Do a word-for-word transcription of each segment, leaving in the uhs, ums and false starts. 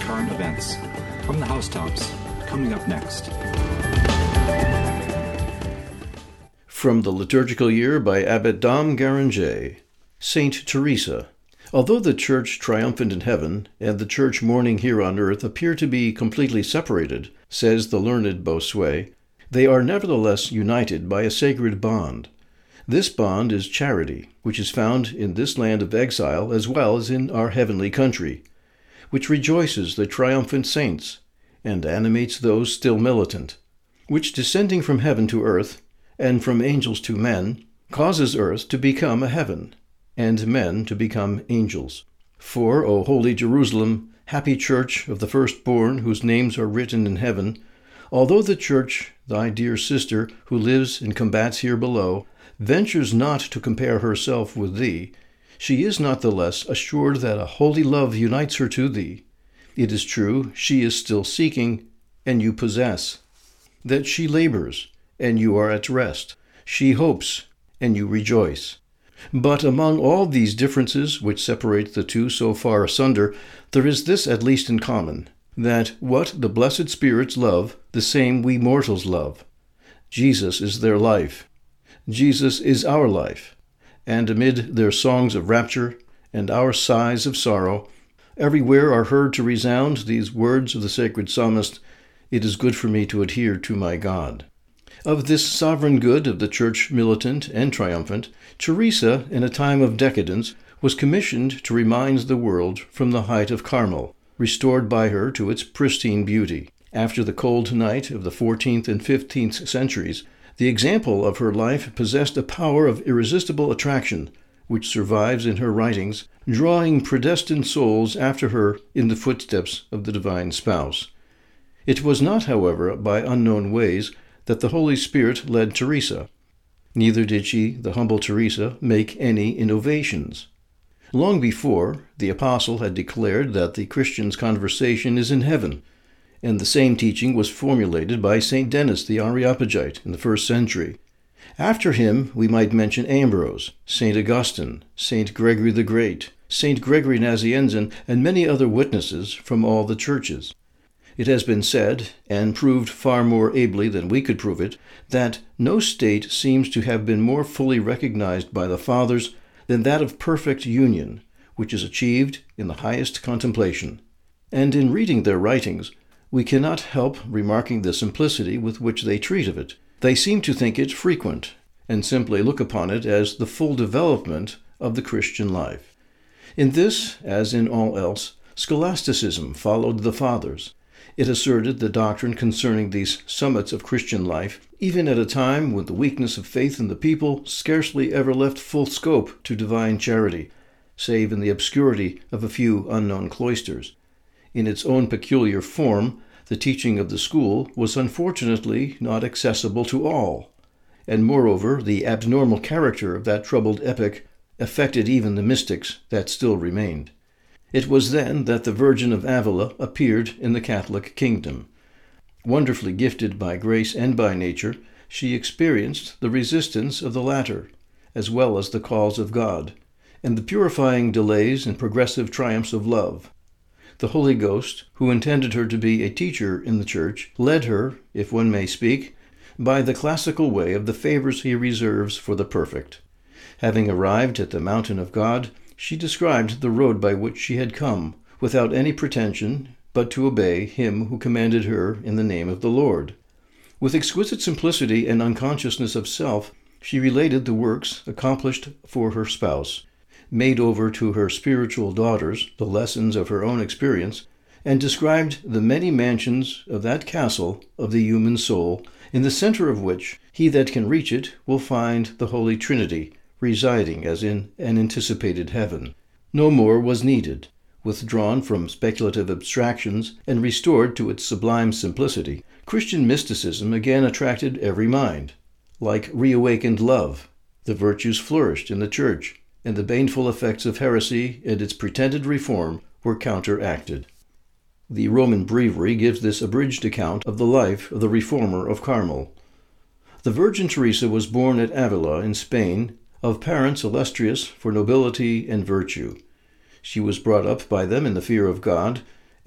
current events. From the housetops, coming up next. From the Liturgical Year by Abbot Dom Guéranger, Saint Teresa. Although the Church triumphant in heaven and the Church mourning here on earth appear to be completely separated, says the learned Bossuet, they are nevertheless united by a sacred bond. This bond is charity, which is found in this land of exile as well as in our heavenly country, which rejoices the triumphant saints and animates those still militant, which descending from heaven to earth and from angels to men causes earth to become a heaven, and men to become angels. For, O holy Jerusalem, happy Church of the firstborn whose names are written in heaven, although the Church, thy dear sister, who lives and combats here below, ventures not to compare herself with thee, she is not the less assured that a holy love unites her to thee. It is true, she is still seeking, and you possess; that she labors, and you are at rest; she hopes, and you rejoice. But among all these differences which separate the two so far asunder, there is this at least in common, that what the blessed spirits love, the same we mortals love. Jesus is their life. Jesus is our life. And amid their songs of rapture and our sighs of sorrow, everywhere are heard to resound these words of the sacred psalmist, "It is good for me to adhere to my God." Of this sovereign good of the Church militant and triumphant, Teresa, in a time of decadence, was commissioned to remind the world from the height of Carmel, restored by her to its pristine beauty. After the cold night of the fourteenth and fifteenth centuries, the example of her life possessed a power of irresistible attraction, which survives in her writings, drawing predestined souls after her in the footsteps of the divine spouse. It was not, however, by unknown ways that the Holy Spirit led Teresa. Neither did she, the humble Teresa, make any innovations. Long before, the apostle had declared that the Christian's conversation is in heaven, and the same teaching was formulated by Saint Denis the Areopagite in the first century. After him we might mention Ambrose, Saint Augustine, Saint Gregory the Great, Saint Gregory Nazianzen, and many other witnesses from all the churches. It has been said, and proved far more ably than we could prove it, that no state seems to have been more fully recognized by the Fathers than that of perfect union, which is achieved in the highest contemplation. And in reading their writings, we cannot help remarking the simplicity with which they treat of it. They seem to think it frequent, and simply look upon it as the full development of the Christian life. In this, as in all else, scholasticism followed the Fathers. It asserted the doctrine concerning these summits of Christian life, even at a time when the weakness of faith in the people scarcely ever left full scope to divine charity, save in the obscurity of a few unknown cloisters. In its own peculiar form, the teaching of the school was unfortunately not accessible to all, and moreover the abnormal character of that troubled epoch affected even the mystics that still remained. It was then that the Virgin of Avila appeared in the Catholic kingdom. Wonderfully gifted by grace and by nature, she experienced the resistance of the latter, as well as the calls of God, and the purifying delays and progressive triumphs of love. The Holy Ghost, who intended her to be a teacher in the Church, led her, if one may speak, by the classical way of the favors he reserves for the perfect. Having arrived at the mountain of God, she described the road by which she had come, without any pretension but to obey him who commanded her in the name of the Lord. With exquisite simplicity and unconsciousness of self, she related the works accomplished for her spouse, made over to her spiritual daughters the lessons of her own experience, and described the many mansions of that castle of the human soul, in the center of which he that can reach it will find the Holy Trinity, residing as in an anticipated heaven. No more was needed. Withdrawn from speculative abstractions and restored to its sublime simplicity, Christian mysticism again attracted every mind. Like reawakened love, the virtues flourished in the Church, and the baneful effects of heresy and its pretended reform were counteracted. The Roman Breviary gives this abridged account of the life of the reformer of Carmel. The Virgin Teresa was born at Avila in Spain, of parents illustrious for nobility and virtue. She was brought up by them in the fear of God,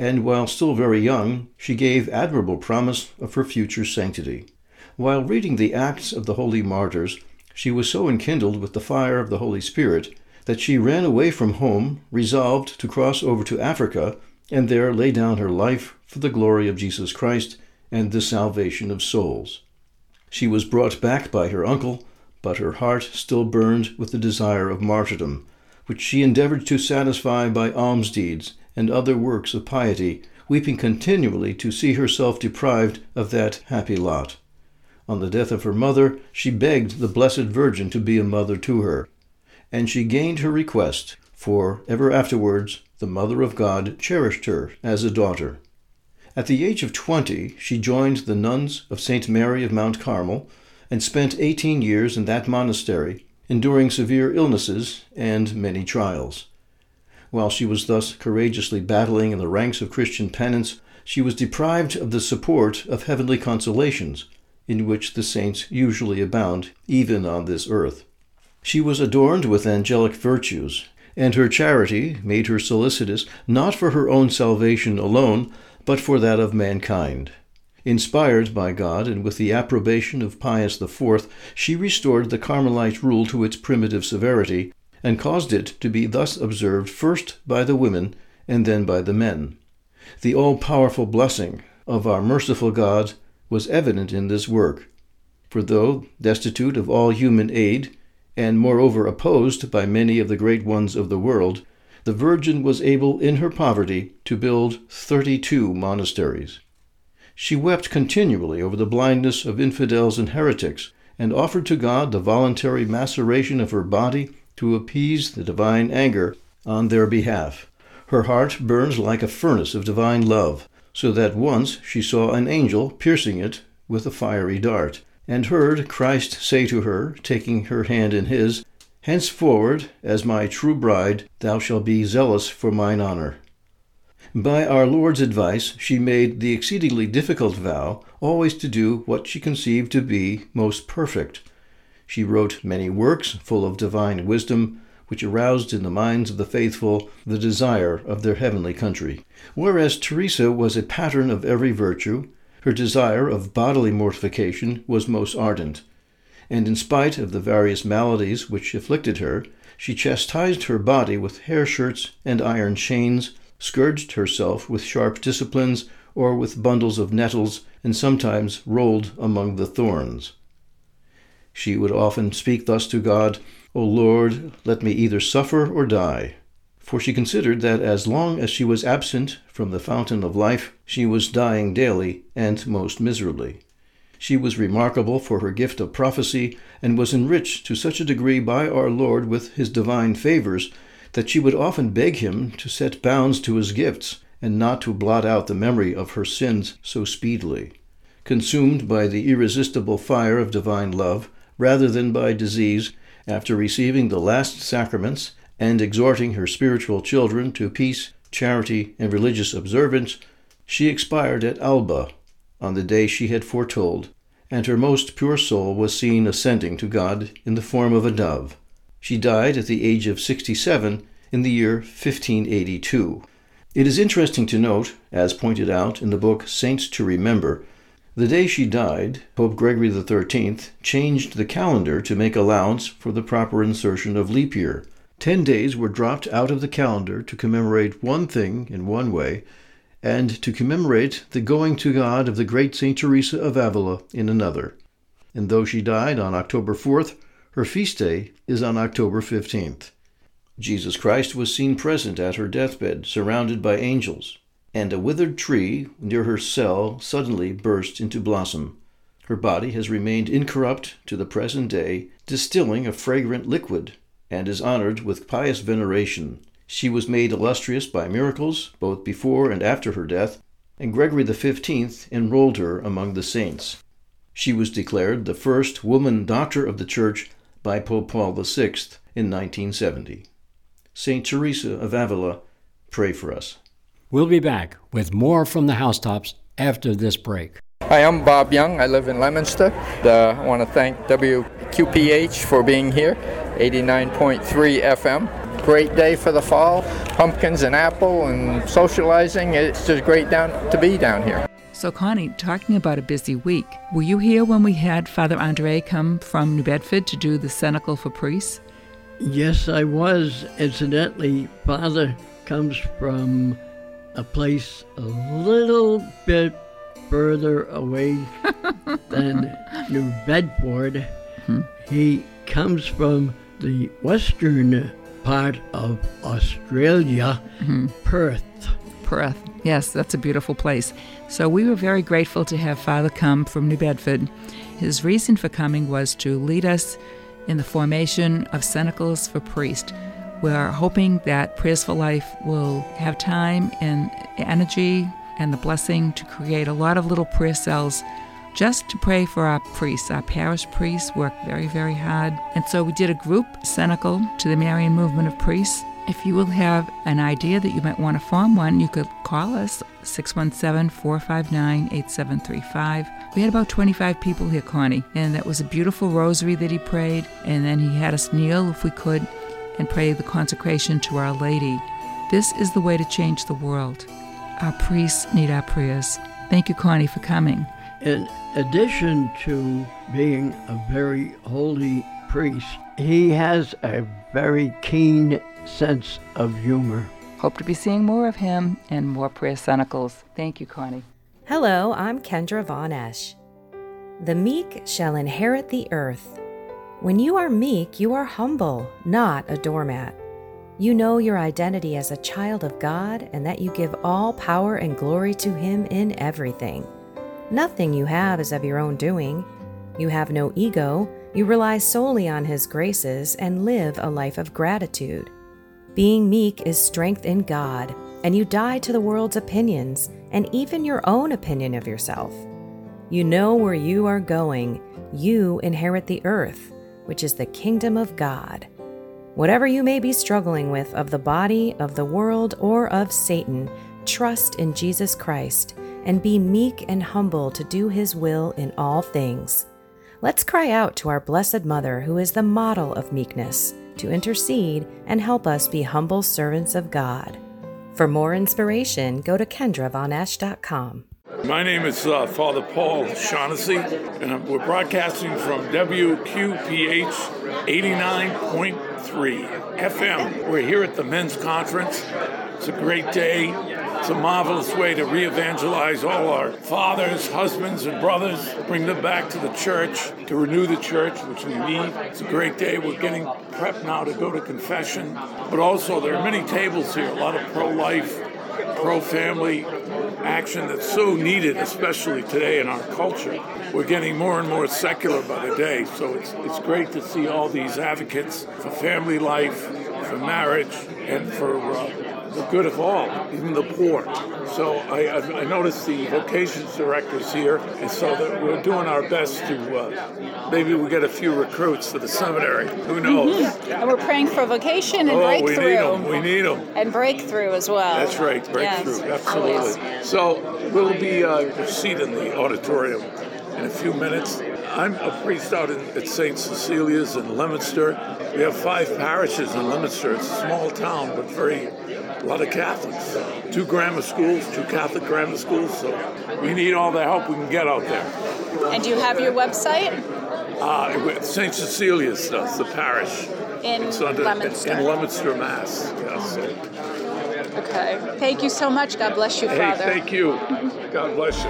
and while still very young, she gave admirable promise of her future sanctity. While reading the Acts of the Holy Martyrs, she was so enkindled with the fire of the Holy Spirit that she ran away from home, resolved to cross over to Africa, and there lay down her life for the glory of Jesus Christ and the salvation of souls. She was brought back by her uncle, but her heart still burned with the desire of martyrdom, which she endeavored to satisfy by alms deeds and other works of piety, weeping continually to see herself deprived of that happy lot. On the death of her mother, she begged the Blessed Virgin to be a mother to her, and she gained her request, for ever afterwards the Mother of God cherished her as a daughter. At the age of twenty, she joined the nuns of Saint Mary of Mount Carmel, and spent eighteen years in that monastery, enduring severe illnesses and many trials. While she was thus courageously battling in the ranks of Christian penance, she was deprived of the support of heavenly consolations, in which the saints usually abound, even on this earth. She was adorned with angelic virtues, and her charity made her solicitous not for her own salvation alone, but for that of mankind. Inspired by God and with the approbation of Pius the Fourth, she restored the Carmelite rule to its primitive severity, and caused it to be thus observed first by the women and then by the men. The all-powerful blessing of our merciful God was evident in this work, for though destitute of all human aid, and moreover opposed by many of the great ones of the world, the Virgin was able in her poverty to build thirty-two monasteries. She wept continually over the blindness of infidels and heretics, and offered to God the voluntary maceration of her body to appease the divine anger on their behalf. Her heart burns like a furnace of divine love, so that once she saw an angel piercing it with a fiery dart, and heard Christ say to her, taking her hand in his, "Henceforward, as my true bride, thou shalt be zealous for mine honor." By our Lord's advice, she made the exceedingly difficult vow always to do what she conceived to be most perfect. She wrote many works full of divine wisdom, which aroused in the minds of the faithful the desire of their heavenly country. Whereas Teresa was a pattern of every virtue, her desire of bodily mortification was most ardent, and in spite of the various maladies which afflicted her, she chastised her body with hair shirts and iron chains, scourged herself with sharp disciplines or with bundles of nettles, and sometimes rolled among the thorns. She would often speak thus to God, "O Lord, let me either suffer or die," for she considered that as long as she was absent from the fountain of life, she was dying daily and most miserably. She was remarkable for her gift of prophecy, and was enriched to such a degree by our Lord with his divine favors that she would often beg him to set bounds to his gifts, and not to blot out the memory of her sins so speedily. Consumed by the irresistible fire of divine love, rather than by disease, after receiving the last sacraments, and exhorting her spiritual children to peace, charity, and religious observance, she expired at Alba, on the day she had foretold, and her most pure soul was seen ascending to God in the form of a dove. She died at the age of sixty-seven in the year fifteen eighty-two. It is interesting to note, as pointed out in the book Saints to Remember, the day she died, Pope Gregory the Thirteenth changed the calendar to make allowance for the proper insertion of leap year. Ten days were dropped out of the calendar to commemorate one thing in one way, and to commemorate the going to God of the great Saint Teresa of Avila in another. And though she died on October fourth, her feast day is on October fifteenth. Jesus Christ was seen present at her deathbed, surrounded by angels, and a withered tree near her cell suddenly burst into blossom. Her body has remained incorrupt to the present day, distilling a fragrant liquid, and is honored with pious veneration. She was made illustrious by miracles, both before and after her death, and Gregory the Fifteenth enrolled her among the saints. She was declared the first woman doctor of the Church by Pope Paul the Sixth in nineteen seventy. Saint Teresa of Avila, pray for us. We'll be back with more from the Housetops after this break. Hi, I'm Bob Young. I live in Leominster. Uh, I want to thank W Q P H for being here, eighty-nine point three F M. great day for the fall. Pumpkins and apple and socializing. It's just great down to be down here. So Connie, talking about a busy week, were you here when we had Father Andre come from New Bedford to do the cenacle for priests? Yes, I was. Incidentally, Father comes from a place a little bit further away than New Bedford. Mm-hmm. He comes from the western part of Australia, mm-hmm. Perth. Perth. Yes, that's a beautiful place. So we were very grateful to have Father come from New Bedford. His reason for coming was to lead us in the formation of cenacles for priests. We're hoping that Prayers for Life will have time and energy and the blessing to create a lot of little prayer cells just to pray for our priests. Our parish priests work very, very hard. And so we did a group cenacle to the Marian Movement of Priests. If you will have an idea that you might want to form one, you could call us, six one seven, four five nine, eight seven three five. We had about twenty-five people here, Connie, and that was a beautiful rosary that he prayed, and then he had us kneel, if we could, and pray the consecration to Our Lady. This is the way to change the world. Our priests need our prayers. Thank you, Connie, for coming. In addition to being a very holy priest, he has a very keen sense of humor. Hope to be seeing more of him and more prayer cenacles. Thank you, Connie. Hello, I'm Kendra Von Esch. The meek shall inherit the earth. When you are meek, you are humble, not a doormat. You know your identity as a child of God and that you give all power and glory to Him in everything. Nothing you have is of your own doing. You have no ego. You rely solely on His graces and live a life of gratitude. Being meek is strength in God, and you die to the world's opinions and even your own opinion of yourself. You know where you are going. You inherit the earth, which is the kingdom of God. Whatever you may be struggling with of the body, of the world, or of Satan, trust in Jesus Christ and be meek and humble to do His will in all things. Let's cry out to our Blessed Mother, who is the model of meekness, to intercede and help us be humble servants of God. For more inspiration, go to kendra von esch dot com. My name is uh, Father Paul Shaughnessy, and we're broadcasting from W Q P H eighty-nine point three F M. We're here at the men's conference. It's a great day. It's a marvelous way to re-evangelize all our fathers, husbands, and brothers, bring them back to the church, to renew the church, which we need. It's a great day. We're getting prepped now to go to confession. But also, there are many tables here, a lot of pro-life, pro-family action that's so needed, especially today in our culture. We're getting more and more secular by the day, so it's it's great to see all these advocates for family life, for marriage, and for uh, the good of all, even the poor. So I, I, I noticed the vocations director's here, and so that we're doing our best to uh, maybe we get a few recruits to the seminary. Who knows? Mm-hmm. And we're praying for vocation and oh, breakthrough. we need them. We need them. And breakthrough as well. That's right, breakthrough. Yes, absolutely. always. So we'll be uh, seated in the auditorium in a few minutes. I'm a priest out in, at Saint Cecilia's in Leominster. We have five parishes in Leominster. It's a small town, but very a lot of Catholics. Two grammar schools, two Catholic grammar schools. So we need all the help we can get out there. And do you have your website? Uh, Saint Cecilia's does, the parish. In it's under, Leominster. In Leominster, Mass. Yes. Okay. Thank you so much. God bless you, hey, Father. Thank you. God bless you.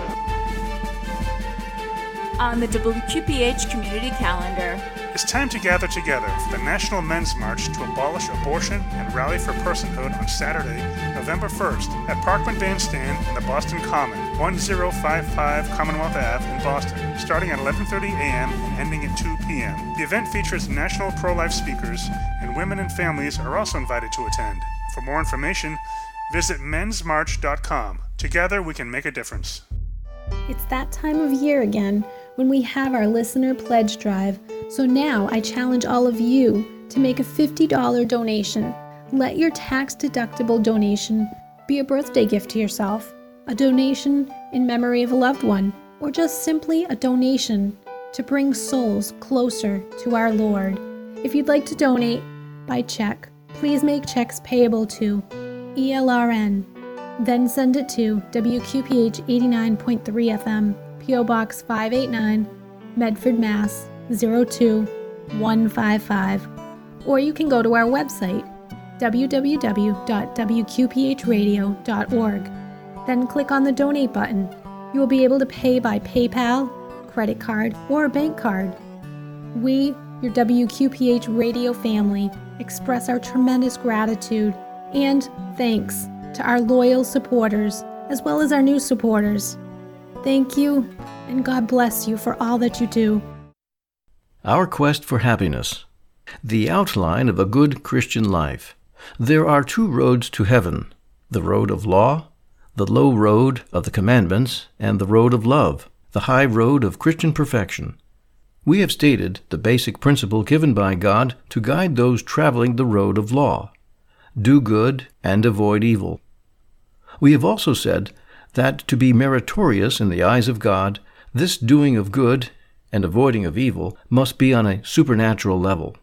On the W Q P H community calendar. It's time to gather together for the National Men's March to abolish abortion and rally for personhood on Saturday, November first at Parkman Bandstand in the Boston Common, ten fifty-five Commonwealth Avenue in Boston, starting at eleven thirty a.m. and ending at two p.m. The event features national pro-life speakers, and women and families are also invited to attend. For more information, visit mens march dot com. Together we can make a difference. It's that time of year again when we have our listener pledge drive. So now I challenge all of you to make a fifty dollars donation. Let your tax-deductible donation be a birthday gift to yourself, a donation in memory of a loved one, or just simply a donation to bring souls closer to our Lord. If you'd like to donate by check, please make checks payable to E L R N. Then send it to W Q P H eighty-nine point three F M, P O Box five eighty-nine, Medford, Mass. zero two one five five. Or you can go to our website, w w w dot w q p h radio dot org. Then click on the donate button. You will be able to pay by PayPal, credit card, or a bank card. We, your W Q P H radio family, express our tremendous gratitude and thanks to our loyal supporters as well as our new supporters. Thank you, and God bless you for all that you do. Our quest for happiness. The outline of a good Christian life. There are two roads to heaven, the road of law, the low road of the commandments, and the road of love, the high road of Christian perfection. We have stated the basic principle given by God to guide those traveling the road of law. Do good and avoid evil. We have also said that to be meritorious in the eyes of God, this doing of good and avoiding of evil must be on a supernatural level.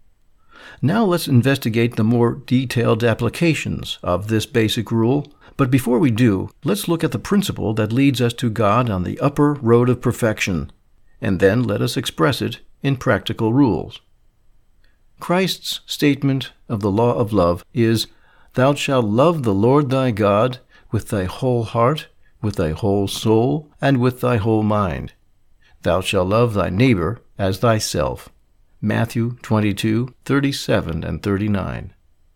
Now let's investigate the more detailed applications of this basic rule, but before we do, let's look at the principle that leads us to God on the upper road of perfection, and then let us express it in practical rules. Christ's statement of the law of love is, "Thou shalt love the Lord thy God with thy whole heart, with thy whole soul, and with thy whole mind. Thou shalt love thy neighbor as thyself." Matthew twenty-two, thirty-seven and thirty-nine.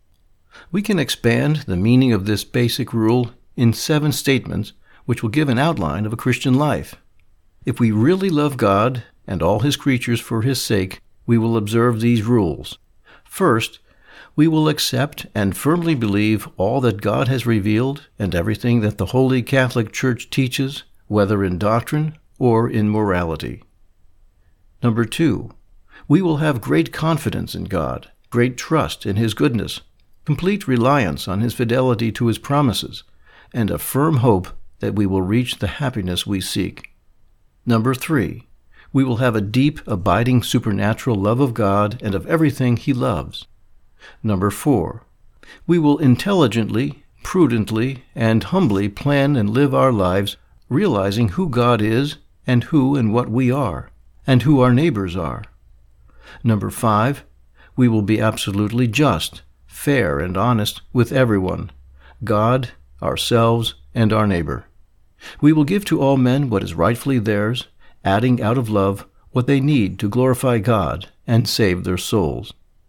We can expand the meaning of this basic rule in seven statements which will give an outline of a Christian life. If we really love God and all his creatures for his sake, we will observe these rules. First, we will accept and firmly believe all that God has revealed and everything that the Holy Catholic Church teaches, whether in doctrine or in morality. Number two, we will have great confidence in God, great trust in his goodness, complete reliance on his fidelity to his promises, and a firm hope that we will reach the happiness we seek. Number three, we will have a deep, abiding supernatural love of God and of everything he loves. Number four, we will intelligently, prudently, and humbly plan and live our lives, realizing who God is and who and what we are, and who our neighbors are. Number five, we will be absolutely just, fair, and honest with everyone, God, ourselves, and our neighbor. We will give to all men what is rightfully theirs, adding out of love what they need to glorify God and save their souls.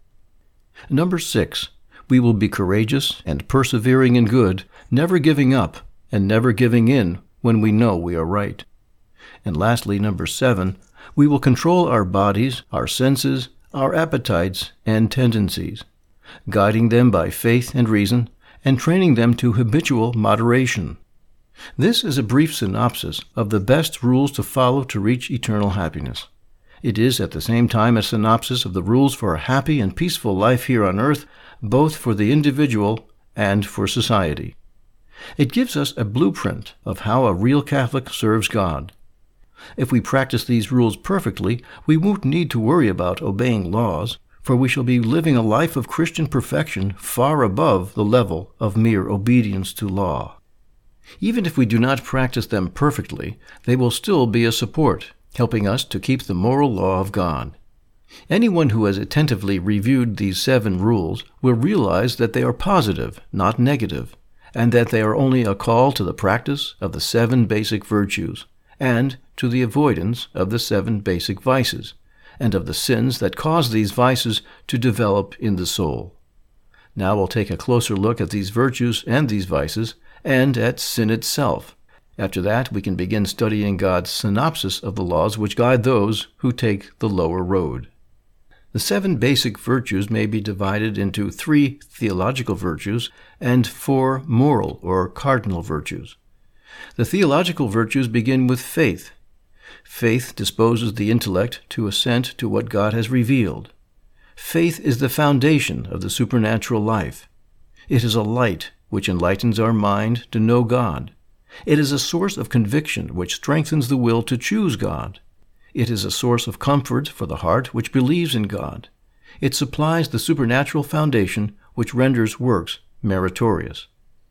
Number six, we will be courageous and persevering in good, never giving up and never giving in when we know we are right. And lastly, number seven, we will control our bodies, our senses, our appetites, and tendencies, guiding them by faith and reason, and training them to habitual moderation. This is a brief synopsis of the best rules to follow to reach eternal happiness. It is at the same time a synopsis of the rules for a happy and peaceful life here on earth, both for the individual and for society. It gives us a blueprint of how a real Catholic serves God. If we practice these rules perfectly, we won't need to worry about obeying laws, for we shall be living a life of Christian perfection far above the level of mere obedience to law. Even if we do not practice them perfectly, they will still be a support, helping us to keep the moral law of God. Anyone who has attentively reviewed these seven rules will realize that they are positive, not negative, and that they are only a call to the practice of the seven basic virtues, and to the avoidance of the seven basic vices, and of the sins that cause these vices to develop in the soul. Now we'll take a closer look at these virtues and these vices, and at sin itself. After that, we can begin studying God's synopsis of the laws which guide those who take the lower road. The seven basic virtues may be divided into three theological virtues and four moral or cardinal virtues. The theological virtues begin with faith. Faith disposes the intellect to assent to what God has revealed. Faith is the foundation of the supernatural life. It is a light which enlightens our mind to know God. It is a source of conviction which strengthens the will to choose God. It is a source of comfort for the heart which believes in God. It supplies the supernatural foundation which renders works meritorious.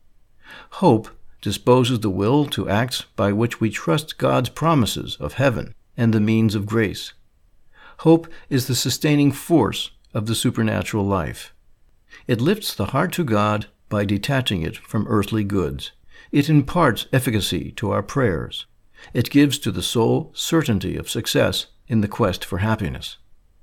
Hope disposes the will to acts by which we trust God's promises of heaven and the means of grace. Hope is the sustaining force of the supernatural life. It lifts the heart to God by detaching it from earthly goods. It imparts efficacy to our prayers. It gives to the soul certainty of success in the quest for happiness.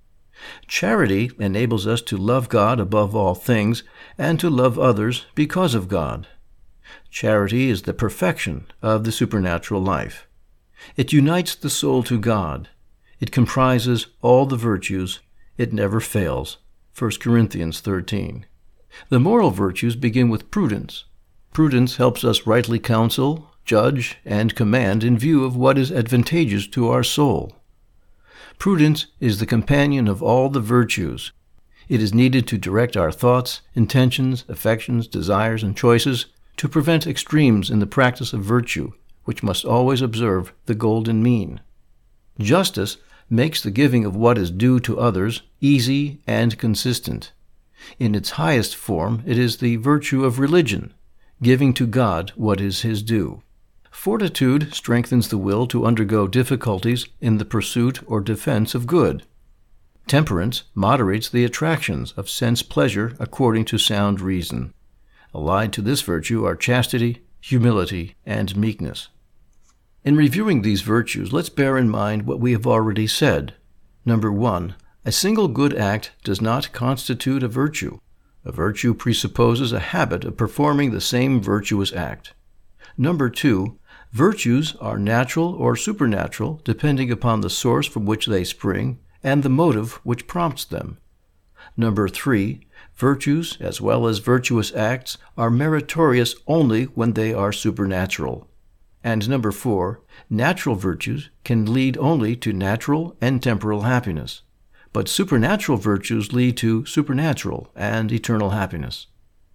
Charity enables us to love God above all things and to love others because of God. Charity is the perfection of the supernatural life. It unites the soul to God. It comprises all the virtues. It never fails. First Corinthians thirteen. The moral virtues begin with prudence. Prudence helps us rightly counsel, judge, and command in view of what is advantageous to our soul. Prudence is the companion of all the virtues. It is needed to direct our thoughts, intentions, affections, desires, and choices, to prevent extremes in the practice of virtue, which must always observe the golden mean. Justice makes the giving of what is due to others easy and consistent. In its highest form, it is the virtue of religion, giving to God what is his due. Fortitude strengthens the will to undergo difficulties in the pursuit or defense of good. Temperance moderates the attractions of sense pleasure according to sound reason. Allied to this virtue are chastity, humility, and meekness. In reviewing these virtues, let's bear in mind what we have already said. Number one, a single good act does not constitute a virtue. A virtue presupposes a habit of performing the same virtuous act. Number two, virtues are natural or supernatural, depending upon the source from which they spring and the motive which prompts them. Number three, virtues, as well as virtuous acts, are meritorious only when they are supernatural. And number four, natural virtues can lead only to natural and temporal happiness, but supernatural virtues lead to supernatural and eternal happiness.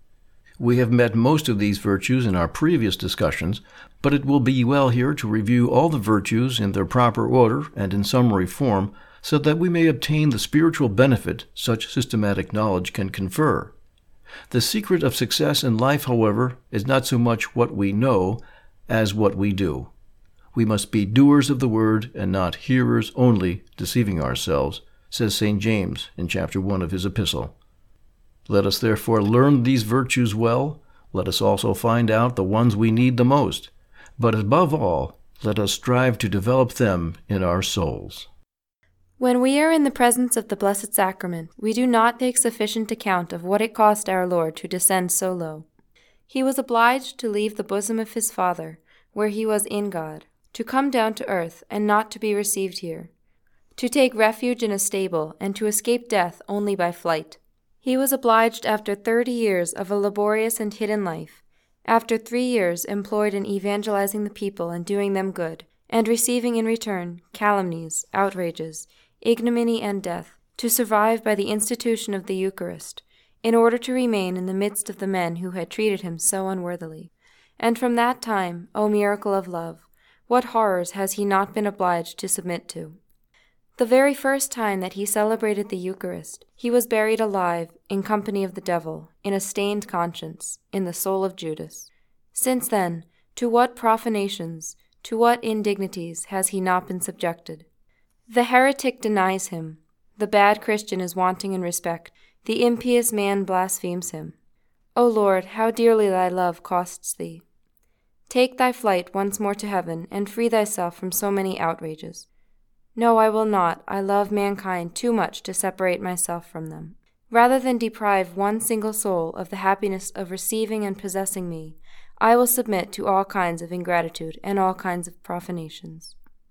We have met most of these virtues in our previous discussions, but it will be well here to review all the virtues in their proper order and in summary form, so that we may obtain the spiritual benefit such systematic knowledge can confer. The secret of success in life, however, is not so much what we know as what we do. We must be doers of the word and not hearers only, deceiving ourselves, says Saint James in chapter one of his epistle. Let us therefore learn these virtues well. Let us also find out the ones we need the most. But above all, let us strive to develop them in our souls. When we are in the presence of the Blessed Sacrament, we do not take sufficient account of what it cost our Lord to descend so low. He was obliged to leave the bosom of his Father, where he was in God, to come down to earth and not to be received here, to take refuge in a stable and to escape death only by flight. He was obliged after thirty years of a laborious and hidden life, after three years employed in evangelizing the people and doing them good, and receiving in return calumnies, outrages, ignominy, and death, to survive by the institution of the Eucharist, in order to remain in the midst of the men who had treated him so unworthily. And from that time, O miracle of love, what horrors has he not been obliged to submit to? The very first time that he celebrated the Eucharist, he was buried alive, in company of the devil, in a stained conscience, in the soul of Judas. Since then, to what profanations, to what indignities has he not been subjected? The heretic denies him, the bad Christian is wanting in respect, the impious man blasphemes him. O Lord, how dearly thy love costs thee! Take thy flight once more to heaven, and free thyself from so many outrages. No, I will not. I love mankind too much to separate myself from them. Rather than deprive one single soul of the happiness of receiving and possessing me, I will submit to all kinds of ingratitude and all kinds of profanations.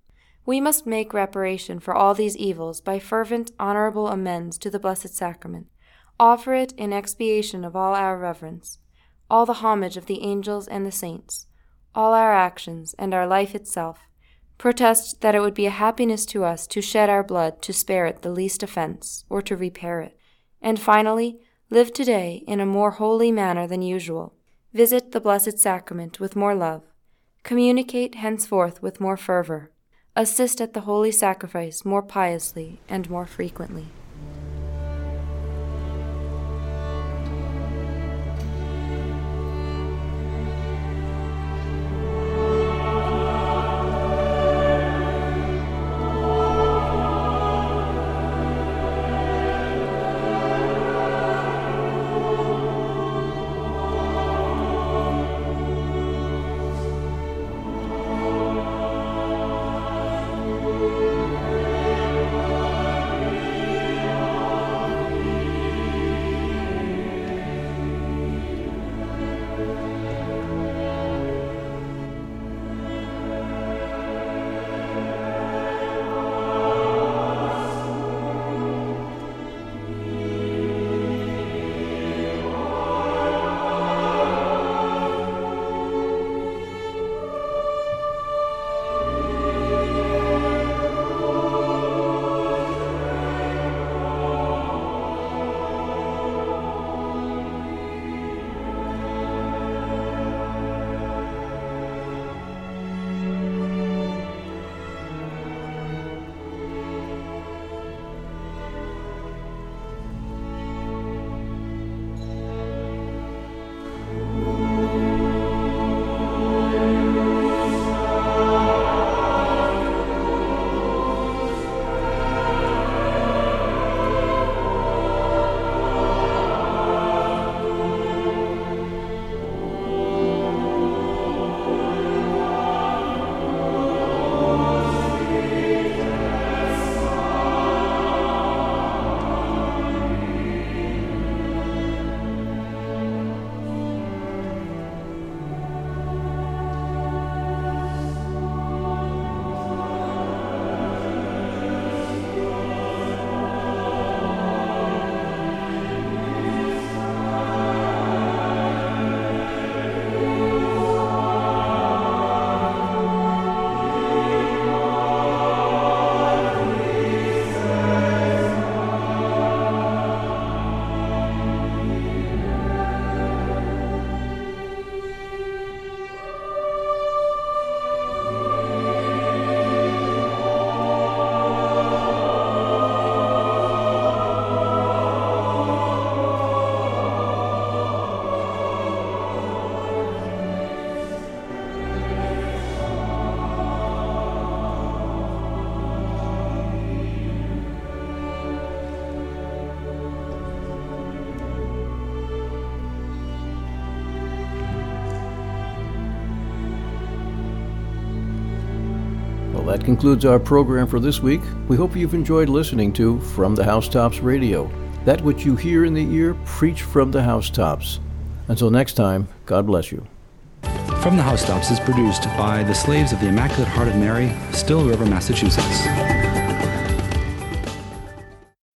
We must make reparation for all these evils by fervent, honorable amends to the Blessed Sacrament. Offer it in expiation of all our reverence, all the homage of the angels and the saints, all our actions and our life itself. Protest that it would be a happiness to us to shed our blood to spare it the least offense, or to repair it. And finally, live today in a more holy manner than usual. Visit the Blessed Sacrament with more love. Communicate henceforth with more fervor. Assist at the Holy Sacrifice more piously and more frequently. Well, that concludes our program for this week. We hope you've enjoyed listening to From the Housetops Radio. That which you hear in the ear, preach from the housetops. Until next time, God bless you. From the Housetops is produced by the Slaves of the Immaculate Heart of Mary, Still River, Massachusetts.